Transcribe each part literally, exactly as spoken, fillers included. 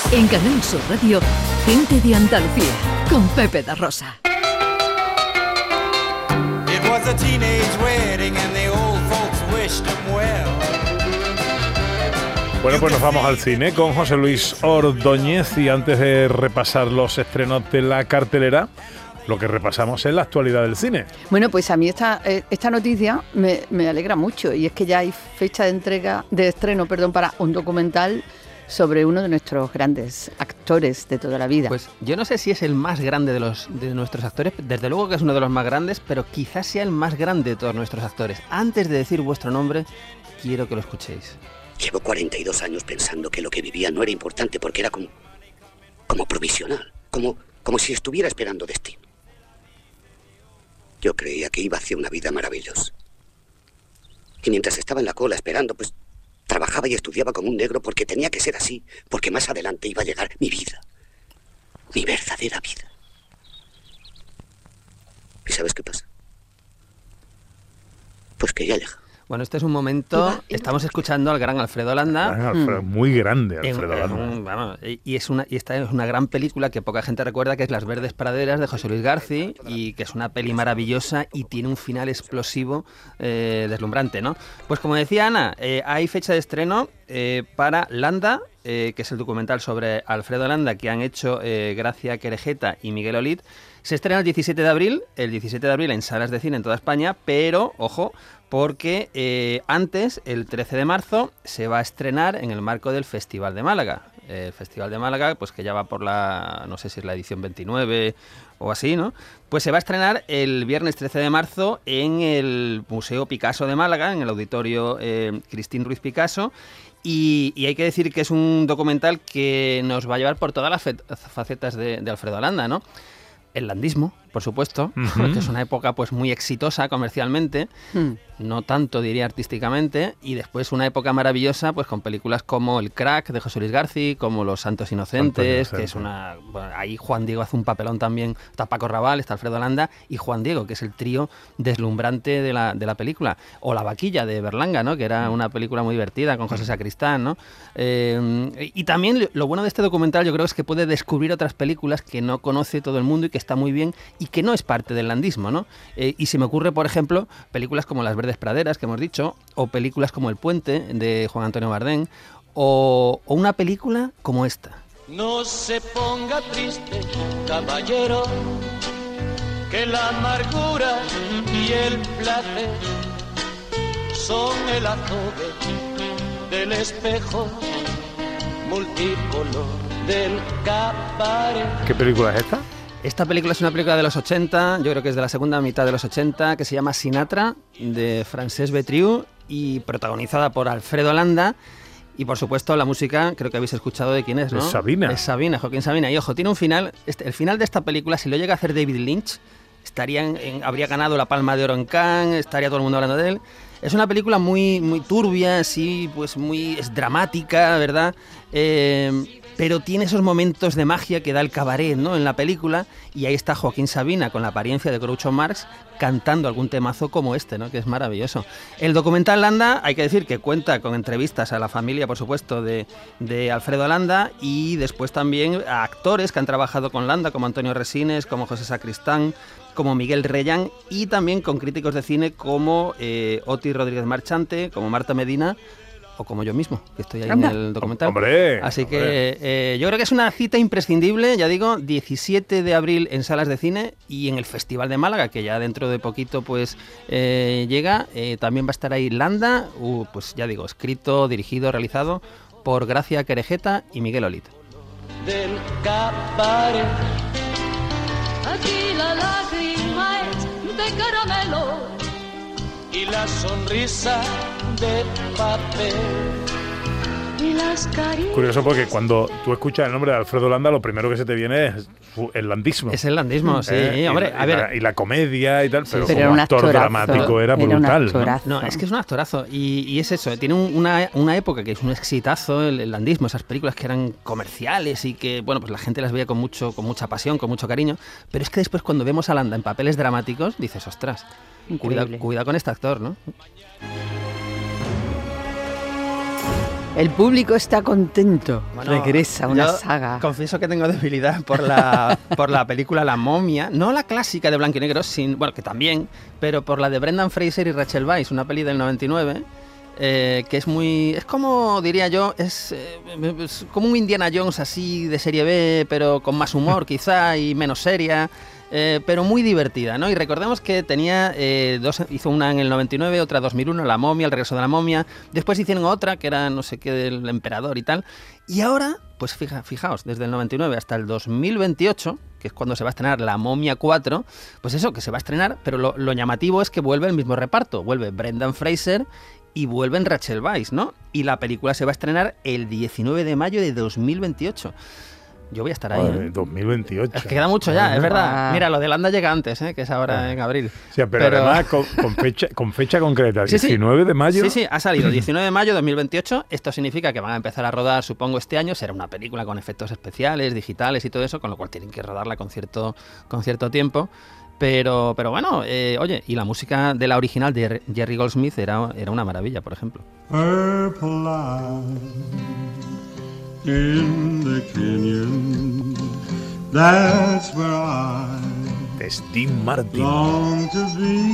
En Canal Sur Radio, Gente de Andalucía, con Pepe da Rosa. It was a teenage wedding and the old folks wished them well. Bueno, pues nos vamos al cine con José Luis Ordóñez y antes de repasar los estrenos de la cartelera, lo que repasamos es la actualidad del cine. Bueno, pues a mí esta, esta noticia me, me alegra mucho y es que ya hay fecha de entrega, de estreno, perdón, para un documental sobre uno de nuestros grandes actores de toda la vida. Pues yo no sé si es el más grande de los de nuestros actores, desde luego que es uno de los más grandes, pero quizás sea el más grande de todos nuestros actores. Antes de decir vuestro nombre, quiero que lo escuchéis. Llevo cuarenta y dos años pensando que lo que vivía no era importante porque era como, como provisional, como, como si estuviera esperando destino. Yo creía que iba hacia una vida maravillosa. Y mientras estaba en la cola esperando, pues trabajaba y estudiaba como un negro porque tenía que ser así, porque más adelante iba a llegar mi vida, mi verdadera vida. ¿Y sabes qué pasa? Pues que ya llega. Bueno, este es un momento, estamos escuchando al gran Alfredo Landa. Gran Alfredo, muy grande Alfredo en, Landa. En, vamos, y, es una, y esta es una gran película que poca gente recuerda, que es Las verdes praderas de José Luis García, y que es una peli maravillosa y tiene un final explosivo, eh, deslumbrante, ¿no? Pues como decía Ana, eh, hay fecha de estreno eh, para Landa, eh, que es el documental sobre Alfredo Landa que han hecho eh, Gracia Querejeta y Miguel Olid. Se estrena el diecisiete de abril, el diecisiete de abril en salas de cine en toda España, pero, ojo, porque eh, antes, el trece de marzo, se va a estrenar en el marco del Festival de Málaga. El Festival de Málaga, pues que ya va por la, no sé si es la edición veintinueve o así, ¿no? Pues se va a estrenar el viernes trece de marzo en el Museo Picasso de Málaga, en el auditorio eh, Cristín Ruiz Picasso. Y, y hay que decir que es un documental que nos va a llevar por todas las fe- facetas de, de Alfredo Landa, ¿no? El landismo, por supuesto, uh-huh. que es una época pues muy exitosa comercialmente, mm. no tanto diría artísticamente, y después una época maravillosa pues con películas como El Crack de José Luis García, como Los Santos Inocentes, que es una... Bueno, ahí Juan Diego hace un papelón también, está Paco Raval, está Alfredo Landa y Juan Diego, que es el trío deslumbrante de la, de la película. O La Vaquilla de Berlanga, ¿no? Que era una película muy divertida con José Sacristán, ¿no? Eh, y también lo bueno de este documental yo creo es que puede descubrir otras películas que no conoce todo el mundo y que está muy bien y que no es parte del landismo, ¿no? Eh, y se me ocurre, por ejemplo, películas como Las verdes praderas, que hemos dicho, o películas como El puente, de Juan Antonio Bardén, o, o una película como esta. No se ponga triste, caballero, que la amargura y el placer son el azogue del espejo multicolor del cabaret. ¿Qué película es esta? Esta película es una película de los ochenta, yo creo que es de la segunda mitad de los ochenta, que se llama Sinatra, de Francesc Betriu, y protagonizada por Alfredo Landa. Y por supuesto la música, creo que habéis escuchado de quién es, ¿no? Es Sabina. Es Sabina, Joaquín Sabina. Y ojo, tiene un final, este, el final de esta película, si lo llega a hacer David Lynch, estaría en, en, habría ganado la Palma de Oro en Cannes, estaría todo el mundo hablando de él. Es una película muy, muy turbia, sí, pues muy es dramática, ¿verdad? Eh, pero tiene esos momentos de magia que da el cabaret, ¿no? En la película, y ahí está Joaquín Sabina con la apariencia de Groucho Marx cantando algún temazo como este, ¿no? Que es maravilloso. El documental Landa, hay que decir que cuenta con entrevistas a la familia, por supuesto, de, de Alfredo Landa, y después también a actores que han trabajado con Landa, como Antonio Resines, como José Sacristán, como Miguel Reyán, y también con críticos de cine como eh, Otis Rodríguez Marchante, como Marta Medina, o como yo mismo, que estoy ahí Anda. en el documental. ¡Hombre! Así hombre. que eh, yo creo que es una cita imprescindible, ya digo, diecisiete de abril en salas de cine y en el Festival de Málaga, que ya dentro de poquito pues eh, llega. Eh, también va a estar ahí Landa, uh, pues ya digo, escrito, dirigido, realizado por Gracia Querejeta y Miguel Olid. Del cabaret. Aquí la lágrima es de caramelo y la sonrisa de papel. Y las caricias. Curioso porque cuando tú escuchas el nombre de Alfredo Landa, lo primero que se te viene es el landismo. Es el landismo, sí, ¿Eh? hombre, y, a ver. La, y la comedia y tal, Sí, pero, pero como un actor actorazo, dramático era brutal. Era ¿no? No, es que es un actorazo y, y es eso, tiene un, una, una época que es un exitazo, el, el landismo, esas películas que eran comerciales y que, bueno, pues la gente las veía con mucho, con mucha pasión, con mucho cariño, pero es que después cuando vemos a Landa en papeles dramáticos, dices, ostras, cuida, cuida con este actor, ¿no? El público está contento. Bueno, regresa una yo saga. Confieso que tengo debilidad por la, por la película La momia, no la clásica de blanco y negro, sin, bueno, que también, pero por la de Brendan Fraser y Rachel Weisz, una peli del noventa y nueve, eh, que es muy, es como, diría yo, es, eh, es como un Indiana Jones así de serie B, pero con más humor quizá y menos seria. Eh, pero muy divertida, ¿no? Y recordemos que tenía eh, dos, hizo una en el noventa y nueve, otra en dos mil uno, La momia, El regreso de la momia. Después hicieron otra que era no sé qué del emperador y tal. Y ahora, pues fija, fijaos, desde el noventa y nueve hasta el dos mil veintiocho, que es cuando se va a estrenar La momia cuatro, pues eso, que se va a estrenar, pero lo, lo llamativo es que vuelve el mismo reparto. Vuelve Brendan Fraser y vuelven Rachel Weisz, ¿no? Y la película se va a estrenar el diecinueve de mayo de dos mil veintiocho. Yo voy a estar ahí. Joder, ¿eh? dos mil veintiocho. Es que queda mucho ya, Joder. es verdad. Ah. Mira, lo de Landa llega antes, ¿eh? Que es ahora en abril. O sea, pero, Pero- además con, con fecha, con fecha concreta, Sí, sí. diecinueve de mayo. Sí, sí, ha salido diecinueve de mayo de dos mil veintiocho. Esto significa que van a empezar a rodar, supongo, este año. Será una película con efectos especiales, digitales y todo eso, con lo cual tienen que rodarla con cierto, con cierto tiempo. Pero, pero bueno, eh, oye, y la música de la original de Jerry Goldsmith era, era una maravilla, por ejemplo. Purple line in the canyon, that's where I De Steve Martin. long to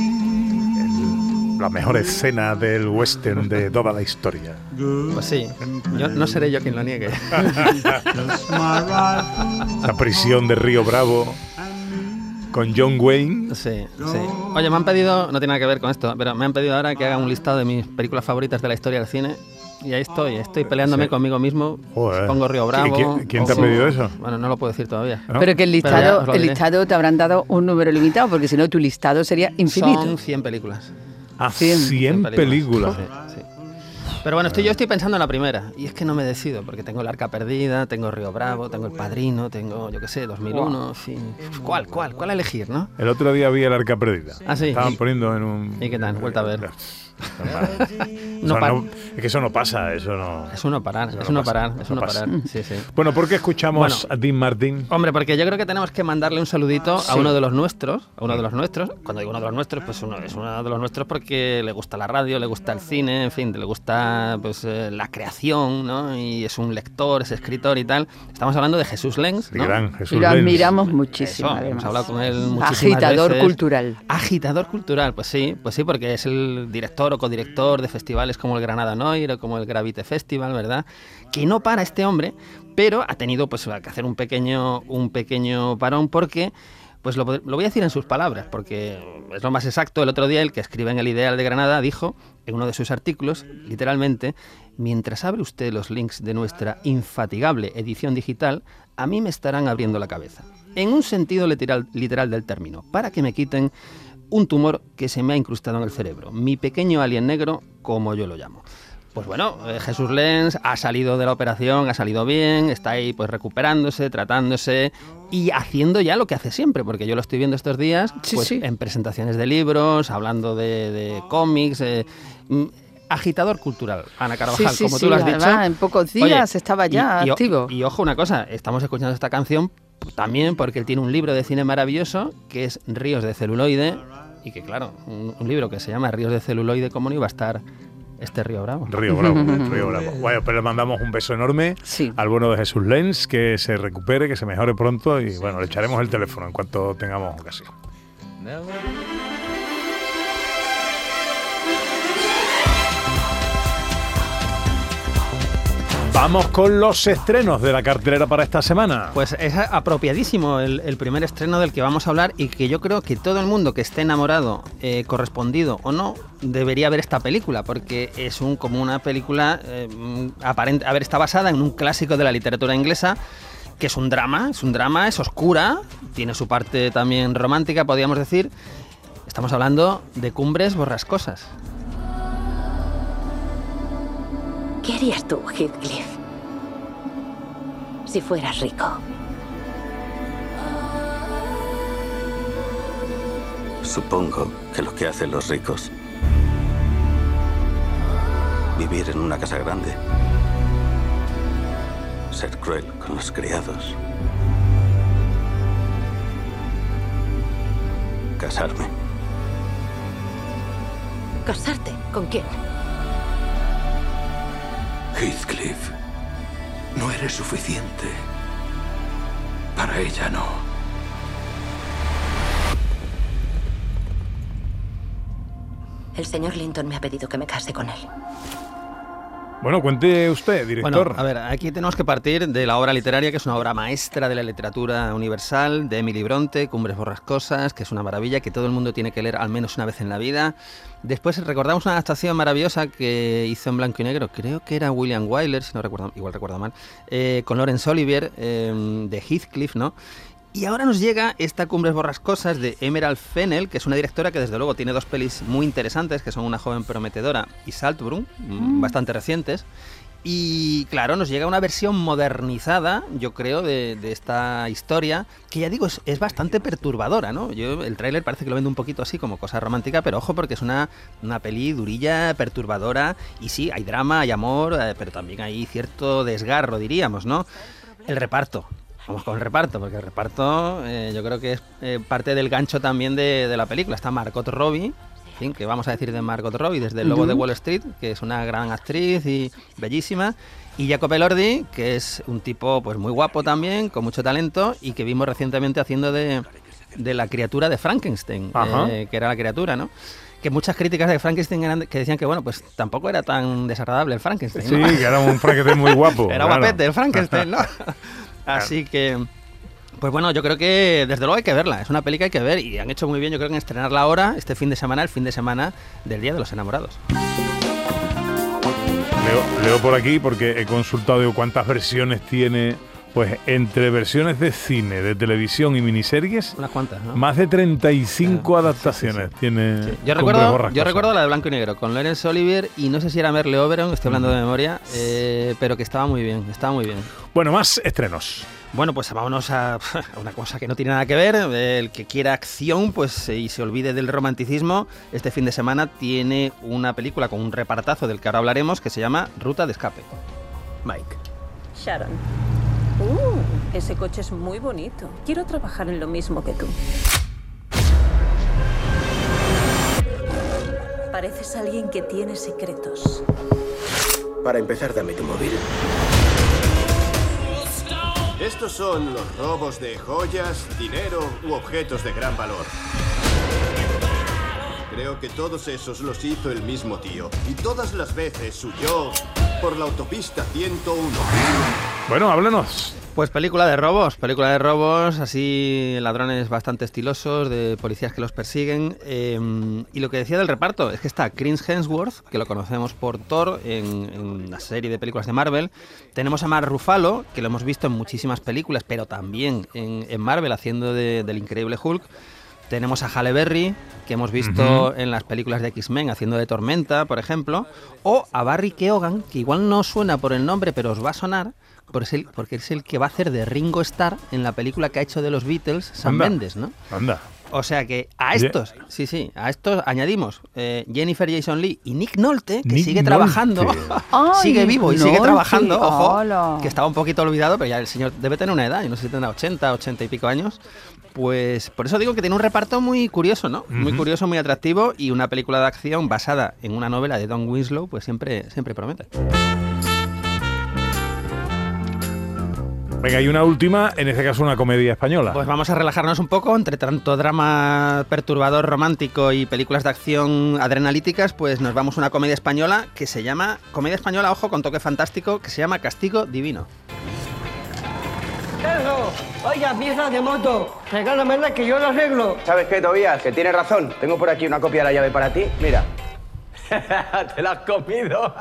be. La mejor escena del western de toda la historia. Pues sí, yo, no seré yo quien lo niegue. Just my rifle. La prisión de Río Bravo con John Wayne. Sí, sí. Oye, me han pedido, no tiene nada que ver con esto, pero me han pedido ahora que haga un listado de mis películas favoritas de la historia del cine. Y ahí estoy, estoy peleándome Sí. conmigo mismo. Joder. Pongo Río Bravo. ¿Y quién- quién te ha pongo- pedido eso? Bueno, no lo puedo decir todavía. ¿No? Pero que el Pero ya listado, os lo el diré. listado te habrán dado un número limitado, porque si no tu listado sería infinito. Son cien películas. A cien. cien películas. Sí, sí. Pero bueno, estoy, yo estoy pensando en la primera. Y es que no me decido, porque tengo El Arca Perdida, tengo Río Bravo, tengo El Padrino, tengo, yo qué sé, dos mil uno, en fin. ¿Cuál, cuál, cuál elegir, no? El otro día vi El Arca Perdida. Ah, sí. Estaban ¿Y- poniendo en un... ¿Y qué tal? Vuelta a ver. Eso No pa- no- es que eso no pasa, eso no... Es uno parar, Eso es no uno pasa, parar, es no uno pasa. parar. Sí, sí. Bueno, ¿por qué escuchamos Bueno. a Dean Martin? Hombre, porque yo creo que tenemos que mandarle un saludito Sí. a uno de los nuestros, a uno de los nuestros. Cuando digo uno de los nuestros, pues uno es uno de los nuestros porque le gusta la radio, le gusta el cine, en fin, le gusta pues eh, la creación, ¿no? Y es un lector, es escritor y tal. Estamos hablando de Jesús Lenz, El ¿no? gran Y Jesús lo Lenz. admiramos muchísimo, Eso, además. hemos hablado con él muchísimas Agitador veces. cultural. Agitador cultural, pues sí, pues sí, porque es el director o codirector de festivales como el Granada Noir o como el Gravity Festival, ¿verdad? Que no para este hombre, pero ha tenido pues que hacer un pequeño, un pequeño parón porque, pues lo, lo voy a decir en sus palabras, porque es lo más exacto. El otro día el que escribe en El Ideal de Granada dijo en uno de sus artículos, literalmente, mientras abre usted los links de nuestra infatigable edición digital, a mí me estarán abriendo la cabeza. En un sentido literal, literal del término, para que me quiten un tumor que se me ha incrustado en el cerebro, mi pequeño alien negro, como yo lo llamo. Pues bueno, eh, Jesús Lenz ha salido de la operación, ha salido bien, está ahí pues recuperándose, tratándose y haciendo ya lo que hace siempre, porque yo lo estoy viendo estos días Sí, pues, sí. en presentaciones de libros, hablando de, de cómics, eh, mm, agitador cultural, Ana Carvajal, Sí, sí, como sí, tú lo has además, dicho. en pocos Oye, días estaba ya y- y o- activo. Y, ojo una cosa, estamos escuchando esta canción también porque él tiene un libro de cine maravilloso que es Ríos de celuloide y que claro, un, un libro que se llama Ríos de celuloide, ¿cómo no iba a estar este Río Bravo? Río Bravo, Río Bravo. Bueno, pues le mandamos un beso enorme Sí. al bueno de Jesús Lenz, que se recupere, que se mejore pronto y bueno, le echaremos el teléfono en cuanto tengamos ocasión. Vamos con los estrenos de la cartelera para esta semana. Pues es apropiadísimo el, el primer estreno del que vamos a hablar y que yo creo que todo el mundo que esté enamorado, eh, correspondido o no, debería ver esta película, porque es un como una película eh, aparente, a ver, está basada en un clásico de la literatura inglesa, que es un drama, es un drama, es oscura, tiene su parte también romántica, podríamos decir. Estamos hablando de Cumbres Borrascosas. ¿Qué harías tú, Heathcliff, si fueras rico? Supongo que lo que hacen los ricos. Vivir en una casa grande. Ser cruel con los criados. Casarme. ¿Casarte? ¿Con quién? Heathcliff, no eres suficiente. Para ella no. El señor Linton me ha pedido que me case con él. Bueno, cuente usted, director. Bueno, a ver, aquí tenemos que partir de la obra literaria, que es una obra maestra de la literatura universal, de Emily Bronte, Cumbres Borrascosas, que es una maravilla, que todo el mundo tiene que leer al menos una vez en la vida. Después recordamos una adaptación maravillosa que hizo en blanco y negro, creo que era William Wyler, si no recuerdo, igual recuerdo mal, eh, con Laurence Olivier, eh, de Heathcliff, ¿no? Y ahora nos llega esta Cumbres Borrascosas de Emerald Fennell, que es una directora que desde luego tiene dos pelis muy interesantes, que son Una joven prometedora y Saltburn, mm. bastante recientes. Y claro, nos llega una versión modernizada, yo creo, de, de esta historia, que ya digo, es, es bastante perturbadora, ¿no? Yo, el tráiler parece que lo vende un poquito así como cosa romántica, pero ojo, porque es una, una peli durilla, perturbadora, y sí, hay drama, hay amor, eh, pero también hay cierto desgarro, diríamos, ¿no? El reparto. Vamos con el reparto, porque el reparto eh, yo creo que es eh, parte del gancho también de, de la película. Está Margot Robbie, en fin, que vamos a decir de Margot Robbie, desde El Lobo uh-huh. de Wall Street, que es una gran actriz y bellísima. Y Jacob Elordi, que es un tipo pues muy guapo también, con mucho talento, y que vimos recientemente haciendo de, de la criatura de Frankenstein, eh, que era la criatura, ¿no? Que muchas críticas de Frankenstein eran que decían que, bueno, pues tampoco era tan desagradable el Frankenstein, ¿no? Sí, que era un Frankenstein muy guapo. Era claro. guapete el Frankenstein, ¿no? Así que, pues bueno, yo creo que desde luego hay que verla, es una peli que hay que ver y han hecho muy bien, yo creo que en estrenarla ahora, este fin de semana, el fin de semana del Día de los Enamorados. Leo, leo por aquí porque he consultado digo, cuántas versiones tiene, pues entre versiones de cine, de televisión y miniseries, unas cuantas, ¿no? Más de treinta y cinco ah, adaptaciones sí, sí, sí. tiene. Sí. Yo, recuerdo, yo recuerdo la de blanco y negro, con Laurence Olivier y no sé si era Merle Oberon, estoy hablando mm. de memoria, eh, pero que estaba muy bien, estaba muy bien. Bueno, más estrenos. Bueno, pues vámonos a una cosa que no tiene nada que ver. El que quiera acción pues y se olvide del romanticismo, este fin de semana tiene una película con un repartazo del que ahora hablaremos que se llama Ruta de Escape. Mike. Sharon. Uh, ese coche es muy bonito. Quiero trabajar en lo mismo que tú. Pareces alguien que tiene secretos. Para empezar, dame tu móvil. Estos son los robos de joyas, dinero u objetos de gran valor. Creo que todos esos los hizo el mismo tío. Y todas las veces huyó por la autopista ciento uno. Bueno, háblanos. Pues película de robos, película de robos, así ladrones bastante estilosos, de policías que los persiguen. Eh, y lo que decía del reparto es que está Chris Hemsworth, que lo conocemos por Thor en, en una serie de películas de Marvel. Tenemos a Mark Ruffalo, que lo hemos visto en muchísimas películas, pero también en, en Marvel haciendo de, del Increíble Hulk. Tenemos a Halle Berry, que hemos visto uh-huh. en las películas de X-Men haciendo de Tormenta, por ejemplo. O a Barry Keoghan, que igual no suena por el nombre, pero os va a sonar, porque es el que va a hacer de Ringo Starr en la película que ha hecho de los Beatles, Sam Anda. Mendes, ¿no? Anda. O sea que a estos, yeah. sí, sí, a estos añadimos eh, Jennifer Jason Leigh y Nick Nolte, que Nick sigue Nolte. trabajando, sigue vivo y Nolte. sigue trabajando, ojo, Hola. que estaba un poquito olvidado, pero ya el señor debe tener una edad, yo no sé si tendrá ochenta, ochenta y pico años. Pues por eso digo que tiene un reparto muy curioso, ¿no? Uh-huh. Muy curioso, muy atractivo, y una película de acción basada en una novela de Don Winslow, pues siempre, siempre promete. Venga, y una última, en este caso una comedia española. Pues vamos a relajarnos un poco, entre tanto drama perturbador, romántico y películas de acción adrenalíticas, pues nos vamos a una comedia española que se llama, comedia española, ojo, con toque fantástico, que se llama Castigo Divino. ¡Eso! Oiga, piezas de moto, regálamela que yo lo arreglo. ¿Sabes qué, Tobías? Que tienes razón. Tengo por aquí una copia de la llave para ti. Mira. Te la has comido.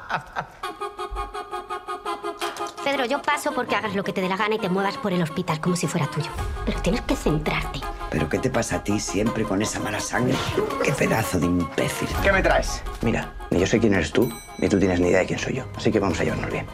Pedro, yo paso porque hagas lo que te dé la gana y te muevas por el hospital como si fuera tuyo. Pero tienes que centrarte. ¿Pero qué te pasa a ti siempre con esa mala sangre? ¡Qué pedazo de imbécil! ¿Qué me traes? Mira, ni yo sé quién eres tú, ni tú tienes ni idea de quién soy yo. Así que vamos a llevarnos bien.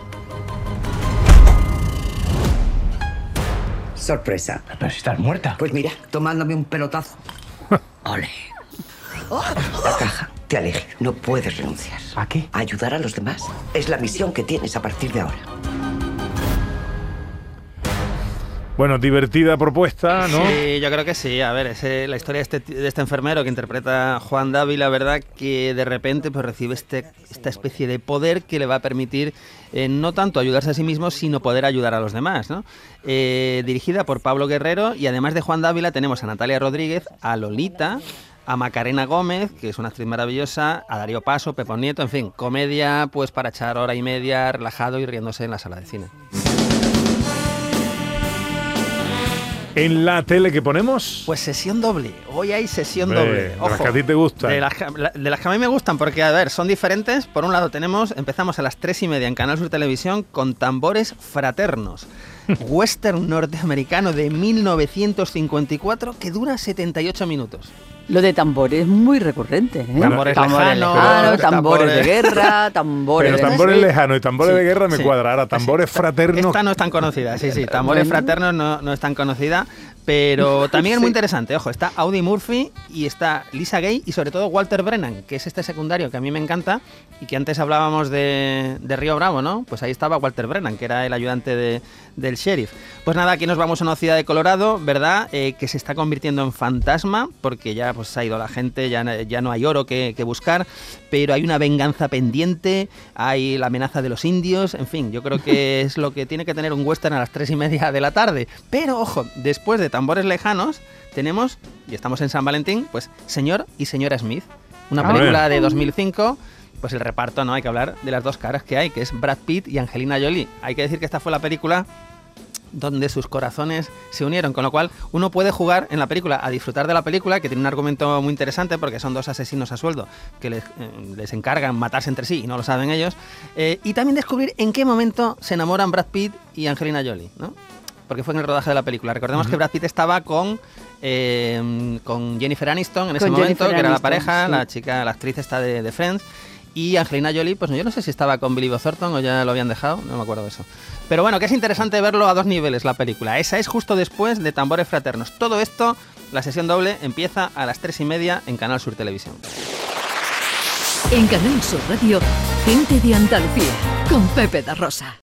Sorpresa. Pero si estás muerta. Pues mira, tomándome un pelotazo. Ole. La caja te aleja. No puedes renunciar. ¿A qué? A ayudar a los demás. Es la misión que tienes a partir de ahora. Bueno, divertida propuesta, ¿no? Sí, yo creo que sí. A ver, es la historia de este, de este enfermero que interpreta Juan Dávila, ¿verdad? Que de repente pues recibe este, esta especie de poder que le va a permitir eh, no tanto ayudarse a sí mismo, sino poder ayudar a los demás, ¿no? Eh, dirigida por Pablo Guerrero, y además de Juan Dávila tenemos a Natalia Rodríguez, a Lolita, a Macarena Gómez, que es una actriz maravillosa, a Darío Paso, Pepón Nieto, en fin, comedia pues para echar hora y media relajado y riéndose en la sala de cine. ¿En la tele que ponemos? Pues sesión doble. Hoy hay sesión Hombre, doble. de Ojo, las que a ti te gustan. De las, que, de las que a mí me gustan, porque, a ver, son diferentes. Por un lado tenemos, empezamos a las tres y media en Canal Sur Televisión con Tambores Fraternos. Western norteamericano de mil novecientos cincuenta y cuatro que dura setenta y ocho minutos. Lo de tambores es muy recurrente, ¿eh? Bueno, tambores, tambores lejanos, lejanos, tambores, tambores de guerra, tambores Pero de... tambores sí. lejanos y tambores Sí, de guerra me sí. cuadra. Ahora, tambores Sí. fraternos... Esta no es tan conocida, sí, sí. Tambores Bueno. Fraternos no, no es tan conocida, pero también es muy Sí. interesante. Ojo, está Audie Murphy y está Lisa Gay y sobre todo Walter Brennan, que es este secundario que a mí me encanta y que antes hablábamos de, de Río Bravo, ¿no? Pues ahí estaba Walter Brennan, que era el ayudante de, del sheriff. Pues nada, aquí nos vamos a una ciudad de Colorado, ¿verdad? Eh, que se está convirtiendo en fantasma porque ya pues ha ido la gente, ya, ya no hay oro que, que buscar, pero hay una venganza pendiente, hay la amenaza de los indios, en fin, yo creo que es lo que tiene que tener un western a las tres y media de la tarde. Pero ojo, después de Tambores Lejanos tenemos, y estamos en San Valentín, pues Señor y Señora Smith, una Ah, película bueno. de dos mil cinco. Pues el reparto, ¿no? Hay que hablar de las dos caras que hay, que es Brad Pitt y Angelina Jolie. Hay que decir que esta fue la película donde sus corazones se unieron, con lo cual uno puede jugar en la película a disfrutar de la película, que tiene un argumento muy interesante porque son dos asesinos a sueldo que les, eh, les encargan matarse entre sí y no lo saben ellos, eh, y también descubrir en qué momento se enamoran Brad Pitt y Angelina Jolie, ¿no? Porque fue en el rodaje de la película. Recordemos uh-huh. que Brad Pitt estaba con eh, con Jennifer Aniston en ese Con momento, Jennifer que era la Aniston, pareja, sí. la chica, la actriz esta de, de Friends. Y Angelina Jolie, pues yo no sé si estaba con Billy Bob Thornton o ya lo habían dejado, no me acuerdo de eso. Pero bueno, que es interesante verlo a dos niveles la película. Esa es justo después de Tambores Fraternos. Todo esto, la sesión doble, empieza a las tres y media en Canal Sur Televisión. En Canal Sur Radio, Gente de Andalucía, con Pepe da Rosa.